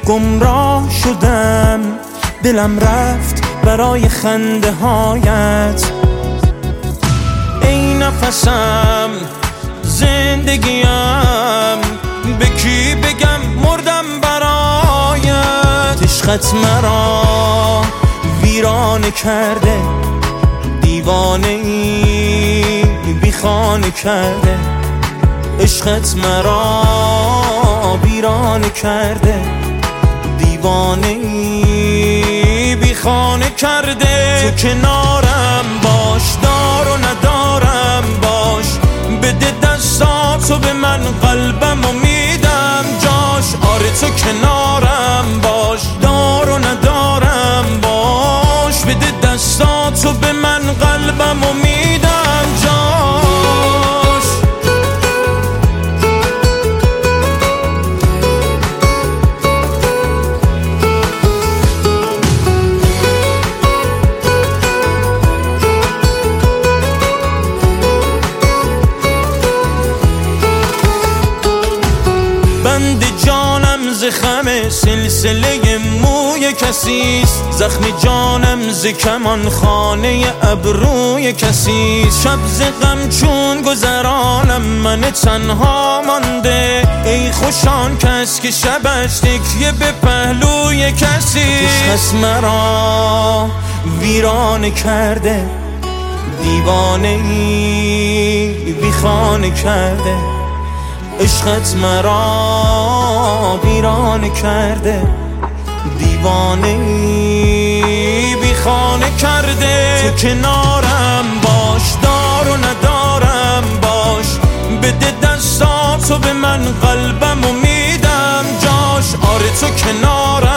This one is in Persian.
گمراه شدم، دلم رفت برای خنده هایت. ای نفسم، زندگیم، به کی بگم مردم برایت. عشقت مرا ویرانه کرده، دیوانه ای بی خانه کرده. عشقت مرا ویرانه کرده، دیوانه ای بی خانه کرده. تو کنارم باش، دار و ندارم باش، بده دستاتو به من، قلبم امیدم جاش. آره تو کنارم باش، دار و ندارم باش، بده دستاتو به من، قلبم امیدم جاش. بند جانم ز خم سلسله موی کسیست، زخم جانم ز کمان خانه ابروی کسیست. شب ز غم چون گذرانم، من تنها مانده، ای خوشان کس که شبش تکیه به پهلوی کسیست. عشقت مرا ویرانه کرده، دیوانه ای بی خانه کرده. عشقت مرا ویرانه کرده، دیوانه ای بی خانه کرده. تو کنارم باش، دار و ندارم باش، بده دستاتو به من، قلبم امیدم جاش. آره تو کنارم